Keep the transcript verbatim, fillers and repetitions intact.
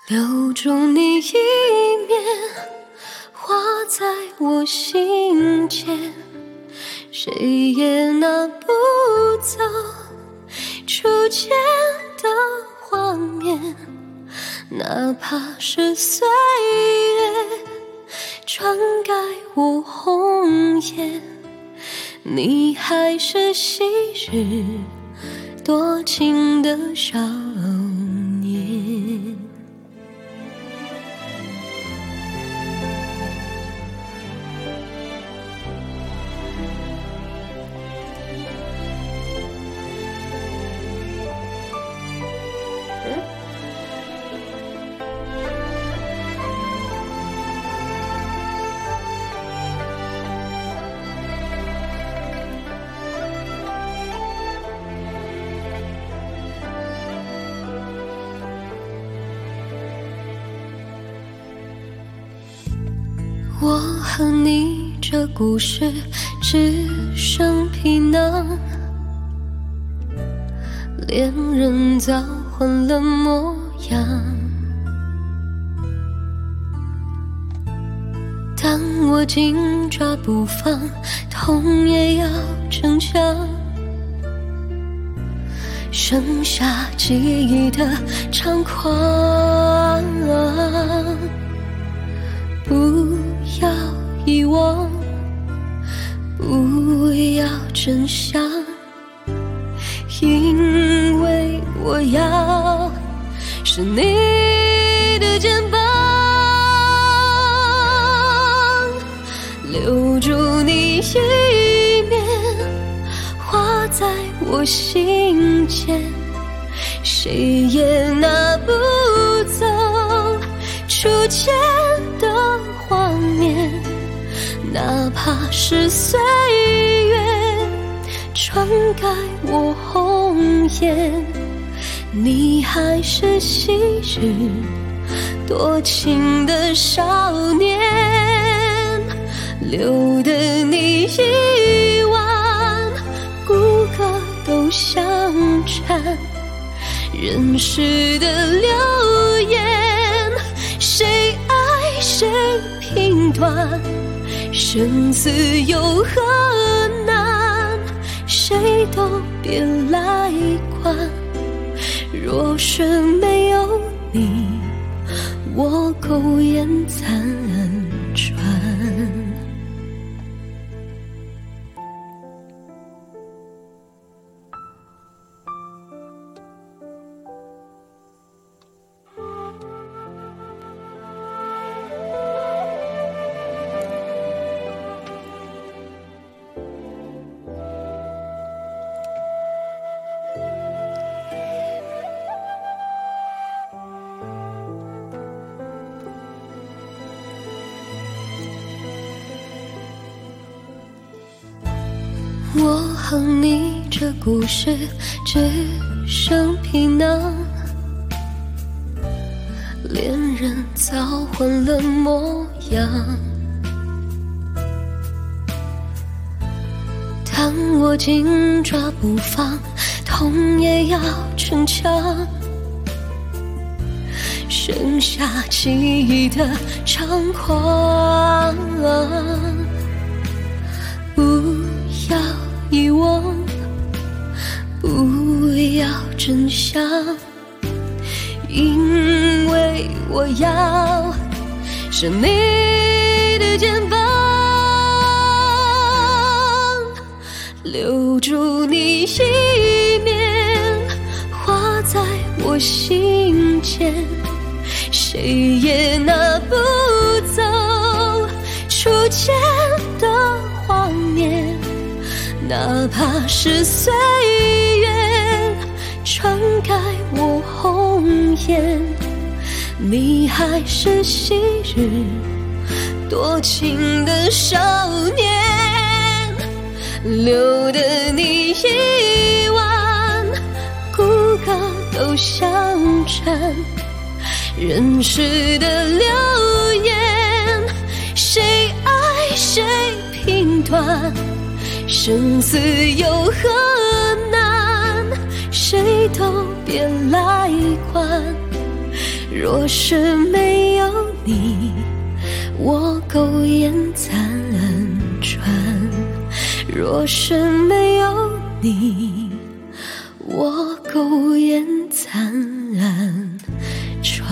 留住你一面，画在我心间，谁也拿不走初见的画面，哪怕是岁月篡改我红颜，你还是昔日多情的少年。我和你这故事只剩皮囊，恋人早换了模样。当我紧抓不放，痛也要逞强，剩下记忆的猖狂。不要遗忘，不要真相，因为我要是你的肩膀，留住你一面，画在我心间，谁也拿不走初见的画面，哪怕是岁月篡改我红颜，你还是昔日多情的少年，留得你一晚，骨骼都相缠，人世的流言，谁爱谁评断，生死有何难，谁都别来管。若是没有你，我苟延残喘。我和你这故事只剩皮囊，恋人早换了模样。当我紧抓不放，痛也要逞强，剩下记忆的猖狂。不要遗忘，不要真相，因为我要是你的肩膀，留住你一面，画在我心间，谁也拿不走初见的画面，哪怕是岁月篡改我红颜，你还是昔日多情的少年，留得你一晚，骨骼都相缠，人世的流言，谁爱谁评断，生死有何难，谁都别来管。 若是没有你，我苟延残喘；若是没有你，我苟延残喘。